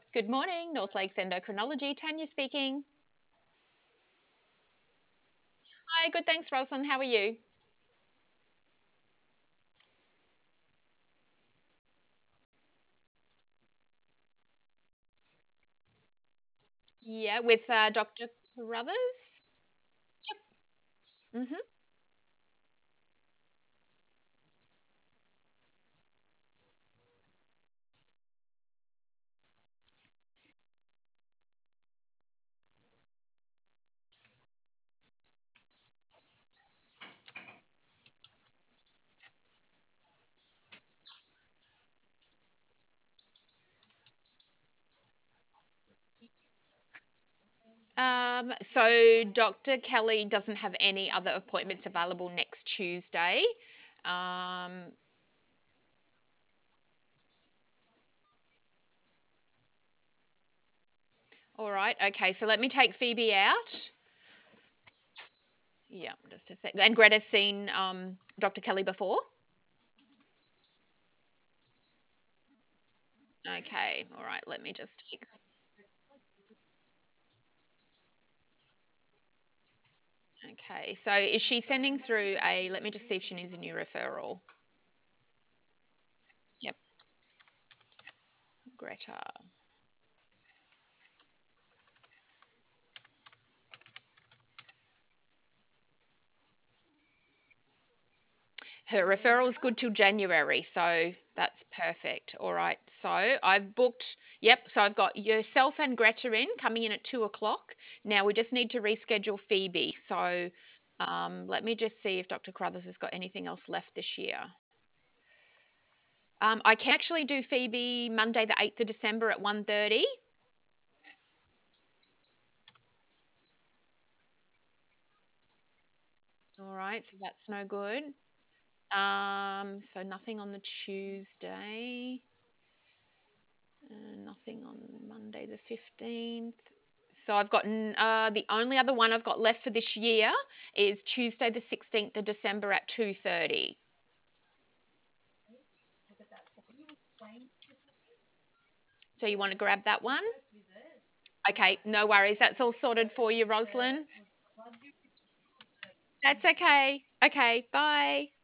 Good morning, North Lakes Endocrinology. Tanya speaking. Hi, good, thanks, Rosalind. How are you? Yeah, with Dr. Carruthers. hmm So Dr. Kelly doesn't have any other appointments available next Tuesday. Um, all right, okay, so let me take Phoebe out. Yeah, just a sec. And Greta's seen Dr. Kelly before? Okay, all right, let me just take. Okay, so is she sending through let me just see if she needs a new referral. Yep, Greta. Her referral is good till January, so that's perfect. All right, so I've booked, yep, so I've got yourself and Greta in coming in at 2 o'clock. Now we just need to reschedule Phoebe. So let me just see if Dr. Carruthers has got anything else left this year. I can actually do Phoebe Monday, the 8th of December at 1:30. All right, so that's no good. So nothing on the Tuesday. Nothing on Monday the 15th. So I've got the only other one I've got left for this year is Tuesday the 16th of December at 2:30. So you want to grab that one? Okay, no worries. That's all sorted for you, Roslyn. That's okay. Okay, bye.